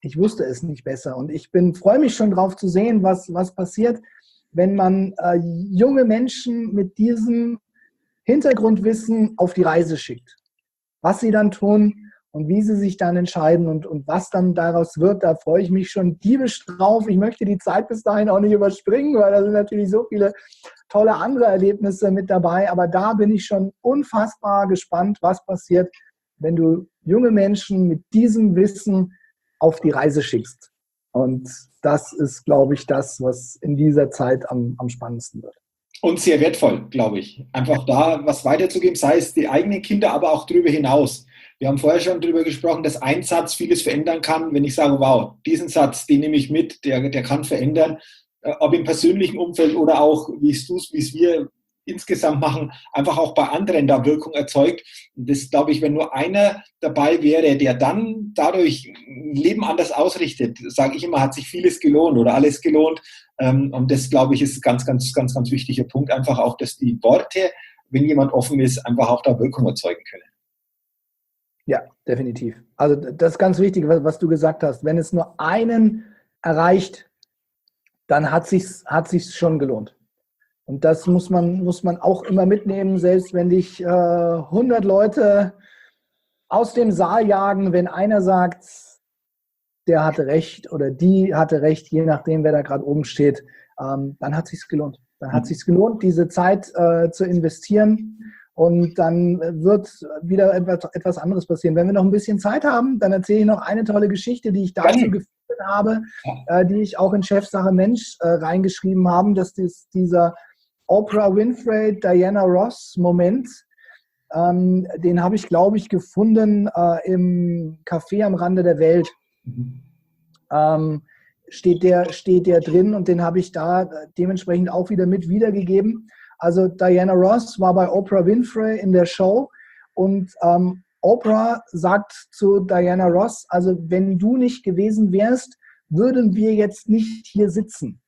Und ich freue mich schon drauf zu sehen, was passiert, wenn man junge Menschen mit diesem Hintergrundwissen auf die Reise schickt. Was sie dann tun und wie sie sich dann entscheiden und was dann daraus wird, da freue ich mich schon diebisch drauf. Ich möchte die Zeit bis dahin auch nicht überspringen, weil da sind natürlich so viele tolle andere Erlebnisse mit dabei. Aber da bin ich schon unfassbar gespannt, was passiert, wenn du junge Menschen mit diesem Wissen auf die Reise schickst. Und das ist, glaube ich, das, was in dieser Zeit am spannendsten wird. Und sehr wertvoll, glaube ich. Einfach da was weiterzugeben, sei es die eigenen Kinder, aber auch darüber hinaus. Wir haben vorher schon darüber gesprochen, dass ein Satz vieles verändern kann. Wenn ich sage, wow, diesen Satz, den nehme ich mit, der kann verändern, ob im persönlichen Umfeld oder auch, wie es wir insgesamt machen, einfach auch bei anderen da Wirkung erzeugt. Und das glaube ich, wenn nur einer dabei wäre, der dann dadurch ein Leben anders ausrichtet, sage ich immer, hat sich vieles gelohnt oder alles gelohnt. Und das, glaube ich, ist ein ganz, ganz, ganz, ganz wichtiger Punkt. Einfach auch, dass die Worte, wenn jemand offen ist, einfach auch da Wirkung erzeugen können. Ja, definitiv. Also das ist ganz wichtig, was du gesagt hast. Wenn es nur einen erreicht, dann hat sich's schon gelohnt. Und das muss man auch immer mitnehmen, selbst wenn dich 100 Leute aus dem Saal jagen, wenn einer sagt, der hatte recht oder die hatte recht, je nachdem, wer da gerade oben steht, dann hat sich's gelohnt. Dann hat sich's gelohnt, diese Zeit zu investieren. Und dann wird wieder etwas anderes passieren. Wenn wir noch ein bisschen Zeit haben, dann erzähle ich noch eine tolle Geschichte, die ich dazu gefunden habe, die ich auch in Chefsache Mensch reingeschrieben habe. Das ist dieser Oprah Winfrey, Diana Ross Moment. Den habe ich, glaube ich, gefunden im Café am Rande der Welt. Steht der drin und den habe ich da dementsprechend auch wieder mit wiedergegeben. Also Diana Ross war bei Oprah Winfrey in der Show und Oprah sagt zu Diana Ross, also wenn du nicht gewesen wärst, würden wir jetzt nicht hier sitzen.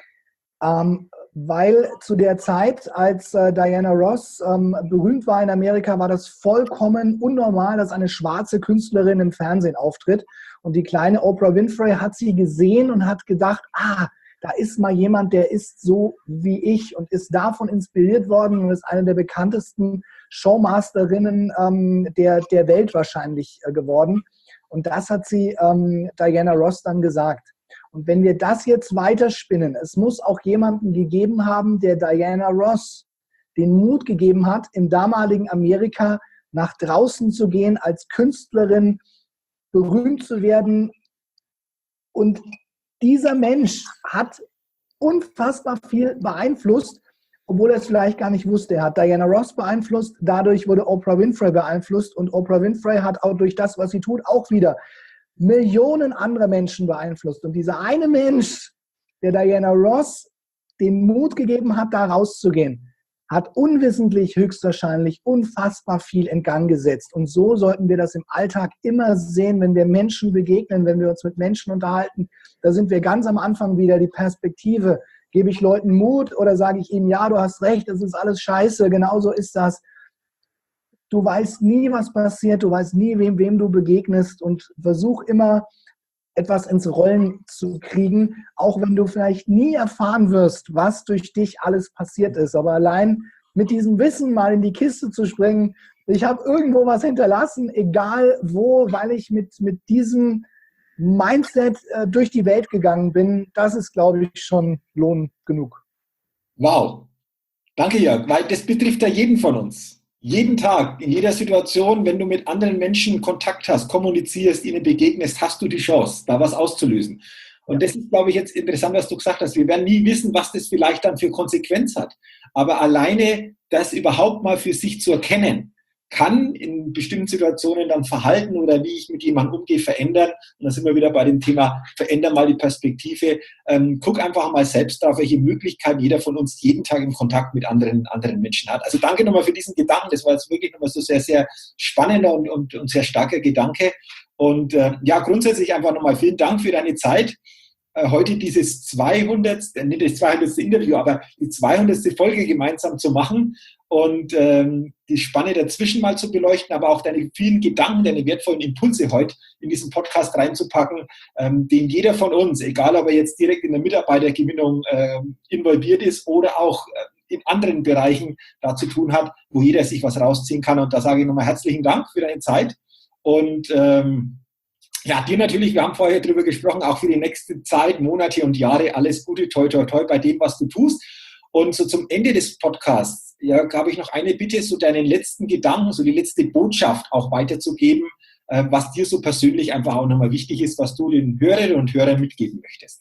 Weil zu der Zeit, als Diana Ross berühmt war in Amerika, war das vollkommen unnormal, dass eine schwarze Künstlerin im Fernsehen auftritt. Und die kleine Oprah Winfrey hat sie gesehen und hat gedacht, da ist mal jemand, der ist so wie ich und ist davon inspiriert worden und ist eine der bekanntesten Showmasterinnen der Welt wahrscheinlich geworden. Und das hat sie Diana Ross dann gesagt. Und wenn wir das jetzt weiterspinnen, es muss auch jemanden gegeben haben, der Diana Ross den Mut gegeben hat, im damaligen Amerika nach draußen zu gehen, als Künstlerin berühmt zu werden. Und dieser Mensch hat unfassbar viel beeinflusst, obwohl er es vielleicht gar nicht wusste. Er hat Diana Ross beeinflusst, dadurch wurde Oprah Winfrey beeinflusst und Oprah Winfrey hat auch durch das, was sie tut, auch wieder Millionen andere Menschen beeinflusst. Und dieser eine Mensch, der Diana Ross den Mut gegeben hat, da rauszugehen, hat unwissentlich höchstwahrscheinlich unfassbar viel in Gang gesetzt. Und so sollten wir das im Alltag immer sehen, wenn wir Menschen begegnen, wenn wir uns mit Menschen unterhalten. Da sind wir ganz am Anfang wieder die Perspektive. Gebe ich Leuten Mut oder sage ich ihnen, ja, du hast recht, das ist alles scheiße, genauso ist das. Du weißt nie, was passiert, du weißt nie, wem du begegnest und versuch immer, etwas ins Rollen zu kriegen, auch wenn du vielleicht nie erfahren wirst, was durch dich alles passiert ist. Aber allein mit diesem Wissen mal in die Kiste zu springen, ich habe irgendwo was hinterlassen, egal wo, weil ich mit diesem Mindset durch die Welt gegangen bin, das ist, glaube ich, schon Lohn genug. Wow, danke Jörg, weil das betrifft ja jeden von uns. Jeden Tag, in jeder Situation, wenn du mit anderen Menschen Kontakt hast, kommunizierst, ihnen begegnest, hast du die Chance, da was auszulösen. Und das ist, glaube ich, jetzt interessant, was du gesagt hast. Wir werden nie wissen, was das vielleicht dann für Konsequenz hat. Aber alleine das überhaupt mal für sich zu erkennen, kann in bestimmten Situationen dann Verhalten oder wie ich mit jemandem umgehe, verändern. Und da sind wir wieder bei dem Thema, verändern mal die Perspektive. Guck einfach mal selbst drauf, welche Möglichkeiten jeder von uns jeden Tag im Kontakt mit anderen Menschen hat. Also danke nochmal für diesen Gedanken. Das war jetzt wirklich nochmal so sehr, sehr spannender und sehr starker Gedanke. Und ja, grundsätzlich einfach nochmal vielen Dank für deine Zeit. Heute dieses 200. Nicht das 200. Interview, aber die 200. Folge gemeinsam zu machen und die Spanne dazwischen mal zu beleuchten, aber auch deine vielen Gedanken, deine wertvollen Impulse heute in diesen Podcast reinzupacken, den jeder von uns, egal ob er jetzt direkt in der Mitarbeitergewinnung involviert ist oder auch in anderen Bereichen da zu tun hat, wo jeder sich was rausziehen kann. Und da sage ich nochmal herzlichen Dank für deine Zeit und ja, dir natürlich, wir haben vorher drüber gesprochen, auch für die nächste Zeit, Monate und Jahre, alles Gute, toi, toi, toi bei dem, was du tust. Und so zum Ende des Podcasts, ja, habe ich noch eine Bitte, so deinen letzten Gedanken, so die letzte Botschaft auch weiterzugeben, was dir so persönlich einfach auch nochmal wichtig ist, was du den Hörerinnen und Hörern mitgeben möchtest.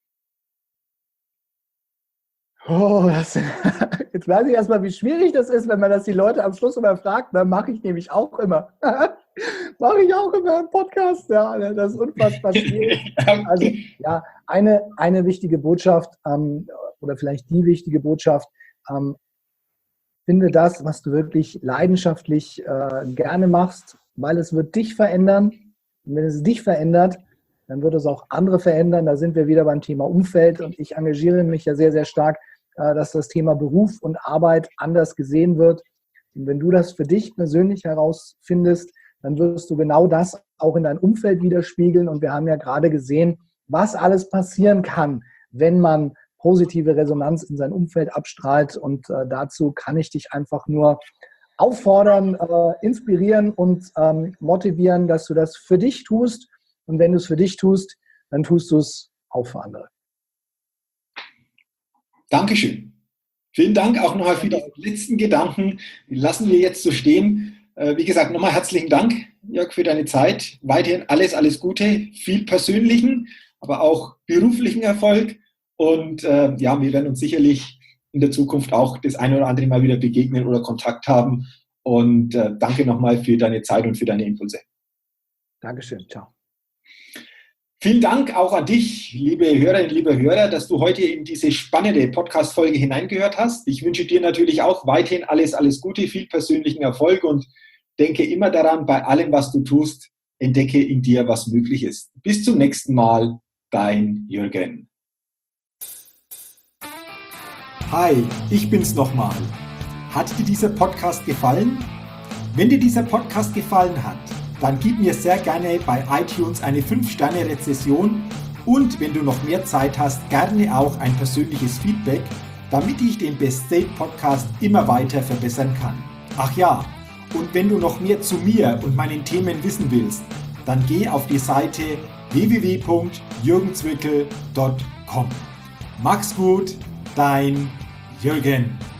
Oh, jetzt weiß ich erstmal, wie schwierig das ist, wenn man das die Leute am Schluss immer fragt. Dann mache ich nämlich auch immer. Mache ich auch immer im Podcast. Ja, das ist unfassbar schwierig. Also ja, eine wichtige Botschaft oder vielleicht die wichtige Botschaft, finde das, was du wirklich leidenschaftlich gerne machst, weil es wird dich verändern. Und wenn es dich verändert, dann wird es auch andere verändern. Da sind wir wieder beim Thema Umfeld und ich engagiere mich ja sehr, sehr stark, dass das Thema Beruf und Arbeit anders gesehen wird. Und wenn du das für dich persönlich herausfindest, dann wirst du genau das auch in dein Umfeld widerspiegeln. Und wir haben ja gerade gesehen, was alles passieren kann, wenn man positive Resonanz in sein Umfeld abstrahlt. Und dazu kann ich dich einfach nur auffordern, inspirieren und motivieren, dass du das für dich tust. Und wenn du es für dich tust, dann tust du es auch für andere. Dankeschön. Vielen Dank auch nochmal für die letzten Gedanken. Die lassen wir jetzt so stehen. Wie gesagt, nochmal herzlichen Dank, Jörg, für deine Zeit. Weiterhin alles Gute, viel persönlichen, aber auch beruflichen Erfolg. Und ja, wir werden uns sicherlich in der Zukunft auch das eine oder andere Mal wieder begegnen oder Kontakt haben. Und danke nochmal für deine Zeit und für deine Impulse. Dankeschön. Ciao. Vielen Dank auch an dich, liebe Hörerinnen, liebe Hörer, dass du heute in diese spannende Podcast-Folge hineingehört hast. Ich wünsche dir natürlich auch weiterhin alles Gute, viel persönlichen Erfolg und denke immer daran, bei allem, was du tust, entdecke in dir, was möglich ist. Bis zum nächsten Mal, dein Jürgen. Hi, ich bin's nochmal. Hat dir dieser Podcast gefallen? Wenn dir dieser Podcast gefallen hat, dann gib mir sehr gerne bei iTunes eine 5-Sterne-Rezession und wenn du noch mehr Zeit hast, gerne auch ein persönliches Feedback, damit ich den Best State Podcast immer weiter verbessern kann. Ach ja, und wenn du noch mehr zu mir und meinen Themen wissen willst, dann geh auf die Seite www.jürgenzwickel.com. Mach's gut, dein Jürgen.